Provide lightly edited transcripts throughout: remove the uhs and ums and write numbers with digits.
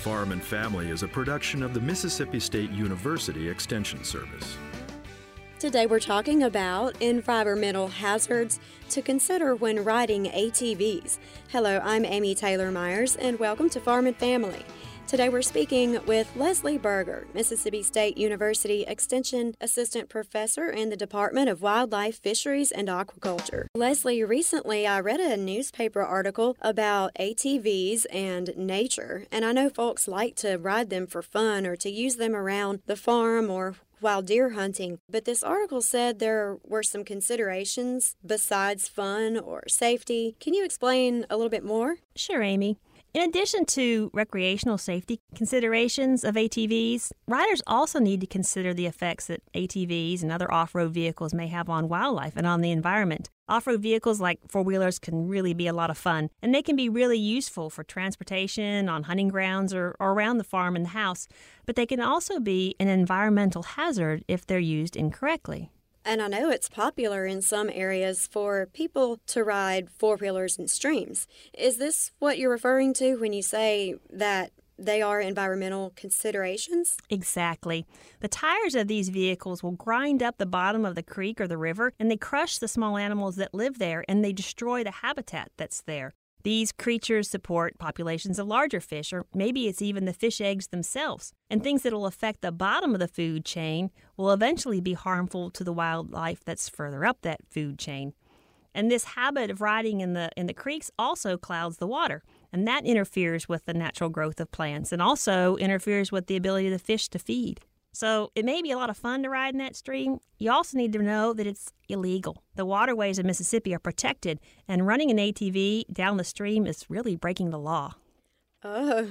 Farm and Family is a production of the Mississippi State University Extension Service. Today we're talking about environmental hazards to consider when riding ATVs. Hello, I'm Amy Taylor Myers, and welcome to Farm and Family. Today we're speaking with Leslie Berger, Mississippi State University Extension Assistant Professor in the Department of Wildlife, Fisheries, and Aquaculture. Leslie, recently I read a newspaper article about ATVs and nature, and I know folks like to ride them for fun or to use them around the farm or while deer hunting, but this article said there were some considerations besides fun or safety. Can you explain a little bit more? Sure, Amy. In addition to recreational safety considerations of ATVs, riders also need to consider the effects that ATVs and other off-road vehicles may have on wildlife and on the environment. Off-road vehicles like four-wheelers can really be a lot of fun, and they can be really useful for transportation on hunting grounds or around the farm and the house, but they can also be an environmental hazard if they're used incorrectly. And I know it's popular in some areas for people to ride four-wheelers in streams. Is this what you're referring to when you say that they are environmental considerations? Exactly. The tires of these vehicles will grind up the bottom of the creek or the river, and they crush the small animals that live there, and they destroy the habitat that's there. These creatures support populations of larger fish, or maybe it's even the fish eggs themselves. And things that will affect the bottom of the food chain will eventually be harmful to the wildlife that's further up that food chain. And this habit of riding in the creeks also clouds the water, and that interferes with the natural growth of plants and also interferes with the ability of the fish to feed. So it may be a lot of fun to ride in that stream. You also need to know that it's illegal. The waterways of Mississippi are protected, and running an ATV down the stream is really breaking the law. Oh,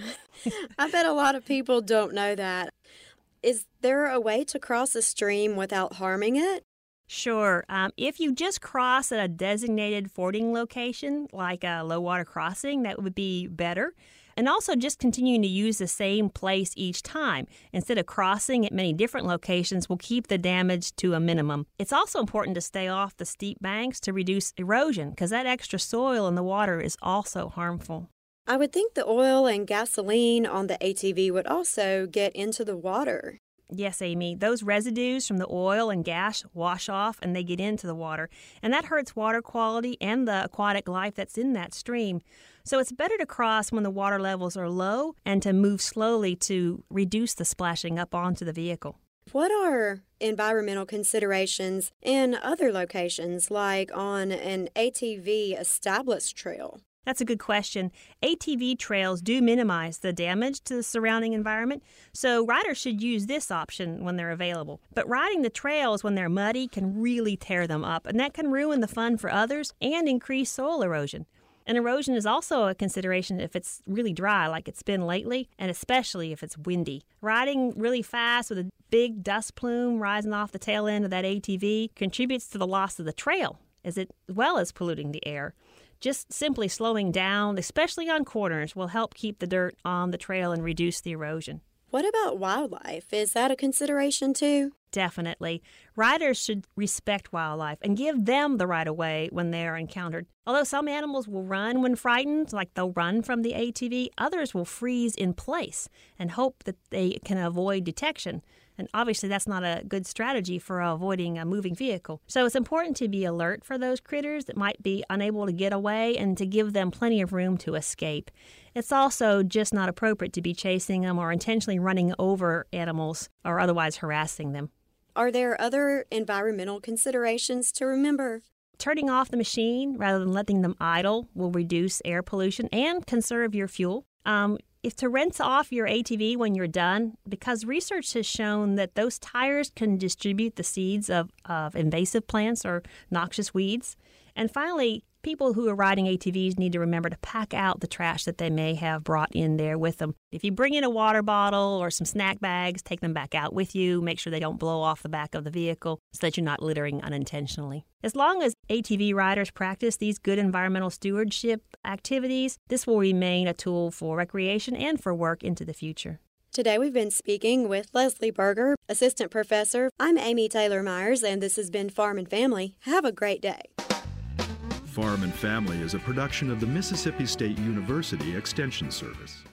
I bet a lot of people don't know that. Is there a way to cross a stream without harming it? Sure. If you just cross at a designated fording location, like a low water crossing, that would be better. And also just continuing to use the same place each time instead of crossing at many different locations will keep the damage to a minimum. It's also important to stay off the steep banks to reduce erosion because that extra soil in the water is also harmful. I would think the oil and gasoline on the ATV would also get into the water. Yes, Amy, those residues from the oil and gas wash off and they get into the water. And that hurts water quality and the aquatic life that's in that stream. So it's better to cross when the water levels are low and to move slowly to reduce the splashing up onto the vehicle. What are environmental considerations in other locations, like on an ATV established trail? That's a good question. ATV trails do minimize the damage to the surrounding environment, so riders should use this option when they're available. But riding the trails when they're muddy can really tear them up, and that can ruin the fun for others and increase soil erosion. And erosion is also a consideration if it's really dry, like it's been lately, and especially if it's windy. Riding really fast with a big dust plume rising off the tail end of that ATV contributes to the loss of the trail, as well as polluting the air. Just simply slowing down, especially on corners, will help keep the dirt on the trail and reduce the erosion. What about wildlife? Is that a consideration too? Definitely. Riders should respect wildlife and give them the right of way when they are encountered. Although some animals will run when frightened, like they'll run from the ATV, others will freeze in place and hope that they can avoid detection. And obviously that's not a good strategy for avoiding a moving vehicle. So it's important to be alert for those critters that might be unable to get away and to give them plenty of room to escape. It's also just not appropriate to be chasing them or intentionally running over animals or otherwise harassing them. Are there other environmental considerations to remember? Turning off the machine rather than letting them idle will reduce air pollution and conserve your fuel. If to rinse off your ATV when you're done, because research has shown that those tires can distribute the seeds of invasive plants or noxious weeds. And finally, people who are riding ATVs need to remember to pack out the trash that they may have brought in there with them. If you bring in a water bottle or some snack bags, take them back out with you. Make sure they don't blow off the back of the vehicle so that you're not littering unintentionally. As long as ATV riders practice these good environmental stewardship activities, this will remain a tool for recreation and for work into the future. Today we've been speaking with Leslie Berger, Assistant Professor. I'm Amy Taylor Myers, and this has been Farm and Family. Have a great day. Farm and Family is a production of the Mississippi State University Extension Service.